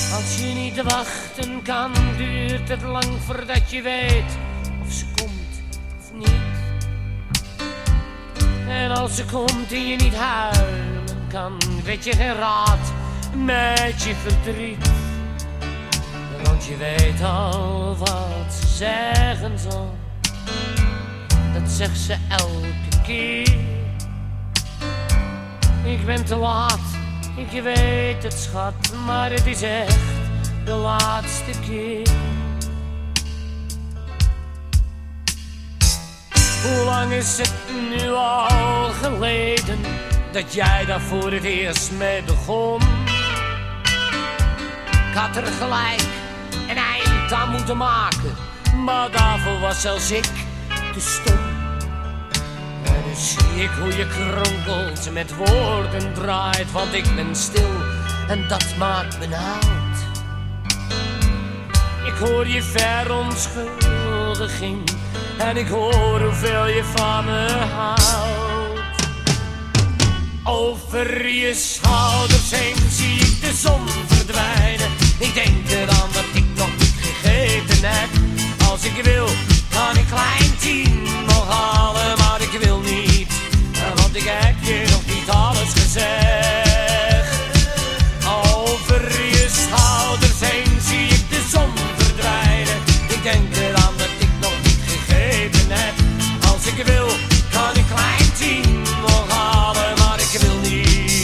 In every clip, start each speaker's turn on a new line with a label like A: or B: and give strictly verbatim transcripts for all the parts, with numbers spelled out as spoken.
A: Als je niet wachten kan, duurt het lang voordat je weet of ze komt of niet. En als ze komt en je niet huilen kan, weet je geen raad met je verdriet. Want je weet al wat ze zeggen zal, dat zegt ze elke keer. Ik ben te laat, ik weet het schat, maar het is echt de laatste keer. Hoe lang is het nu al geleden dat jij daar voor het eerst mee begon? Ik had er gelijk een eind aan moeten maken, maar daarvoor was zelfs ik te stom. En nu zie ik hoe je kronkelt met woorden draait, want ik ben stil en dat maakt me oud. Ik hoor je verontschuldiging en ik hoor hoeveel je van me houdt. Over je schouders heen zie ik de zon verdwijnen. Ik denk eraan dat ik nog niet gegeten heb. Als ik wil, kan ik klein tien nog halen, maar ik wil niet, want ik heb je nog niet alles gezegd. Over je schouders heen zie ik de zon verdwijnen. Ik denk eraan dat ik nog niet gegeten heb. Als ik wil, kan ik klein tien nog halen, maar ik wil niet.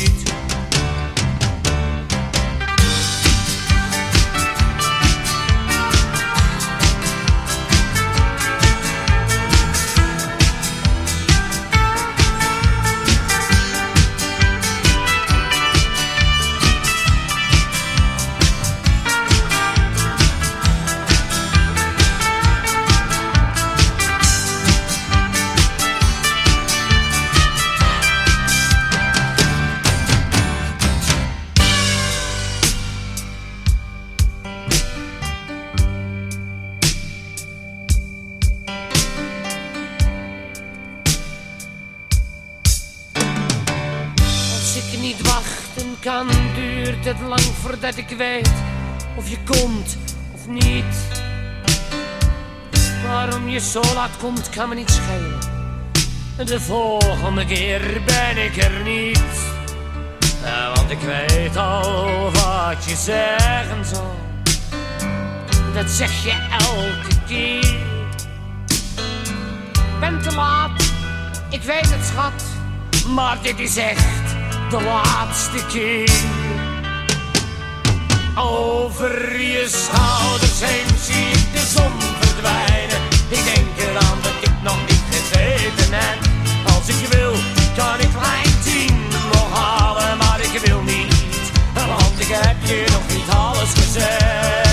A: Als ik niet wachten kan, duurt het lang voordat ik weet of je komt of niet. Waarom je zo laat komt kan me niet schelen. De volgende keer ben ik er niet. Want ik weet al wat je zeggen zal. Dat zeg je elke keer. Ik ben te laat, ik weet het schat, maar dit is echt de laatste keer. Over je schouders heen zie ik de zon verdwijnen. Ik denk eraan dat ik nog niet gegeten heb. Als ik wil, kan ik klein tien nog halen, maar ik wil niet, want ik heb je nog niet alles gezegd.